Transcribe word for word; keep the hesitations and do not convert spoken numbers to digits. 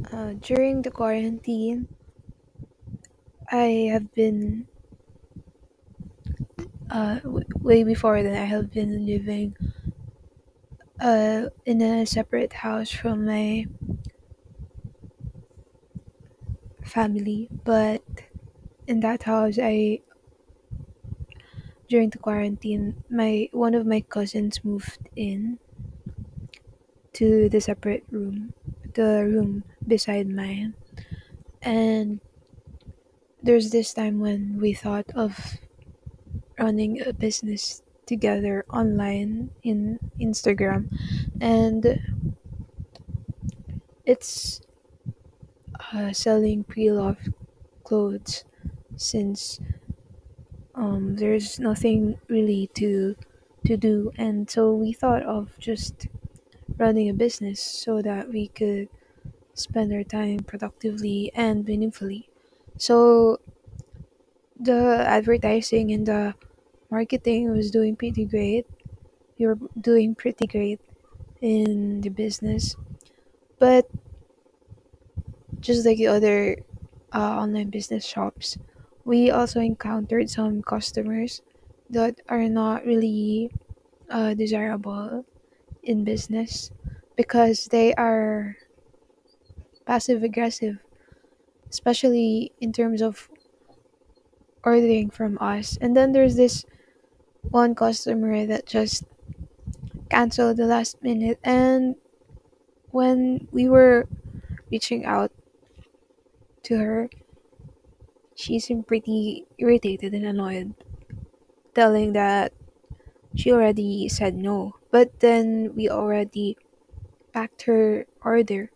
Uh, during the quarantine, I have been uh, w- way before then. I have been living uh, in a separate house from my family, but in that house, I during the quarantine, my one of my cousins moved in to the separate room, the room beside mine, and there's this time when we thought of running a business together online in Instagram, and it's uh, selling pre-loved clothes since um, there's nothing really to to do, and so we thought of just running a business so that we could spend our time productively and meaningfully. So the advertising and the marketing was doing pretty great. We were doing pretty great in the business, but just like the other uh, online business shops, we also encountered some customers that are not really uh, desirable in business because they are passive aggressive, especially in terms of ordering from us. And then there's this one customer that just canceled the last minute, and when we were reaching out to her, she seemed pretty irritated and annoyed, telling that she already said no. But then we already packed her order.